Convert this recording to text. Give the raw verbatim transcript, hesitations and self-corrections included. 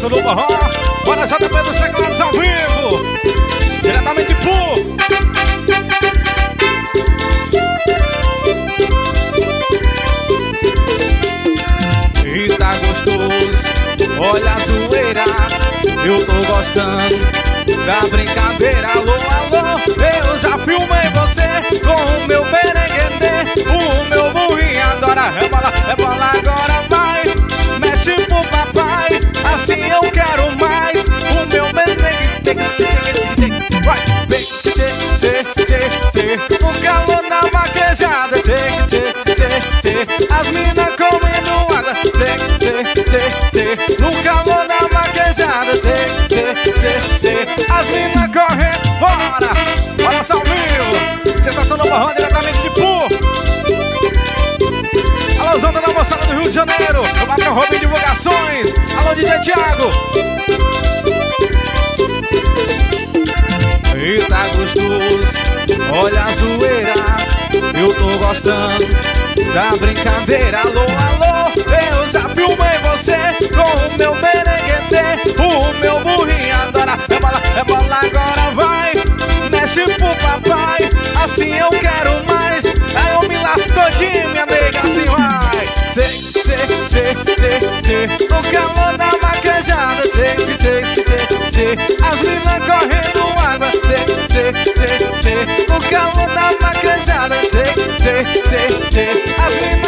sucesso do forró. Bora J P dos teclados ao vivo, diretamente por e tá gostoso, olha a zoeira. Eu tô gostando da brincadeira. Alô, alô, eu já filmei você com o meu berenguendê. O meu burrinho adora rebola, rebola, agora vai. Mexe pro papai, assim eu quero mais. O meu berenguendê vai, vem, tchê, tchê, tchê, tchê. No calor da vaquejada, tchê, tchê, tchê, tchê. As minas comendo água, tchê, tchê, tchê, tchê. No calor da vaquejada, tchê, tchê, tchê, tchê. As minas correndo, bora, bora Salvinho. Sensação do forró diretamente de Pu. Alô, Zanda da moçada do Rio de Janeiro. O patrão Robin Divulgações. Alô, D J Thiago. E tá gostoso, olha a zoeira. Eu tô gostando da brincadeira. Alô, alô, eu já filmei você com o meu berenguendê. O meu burrinho adora rebola, rebola, agora vai. Mexe pro papai, assim eu quero mais. Aí eu me lasco todinho, minha nega, assim vai. Tchê, tchê, tchê, tchê, tchê. No calor da vaquejada, tchê, tchê, tchê, tchê. As minas correndo água, tchê, tchê, tchê, tchê. No calor da vaquejada, tchê, tchê, tchê, tchê. As minas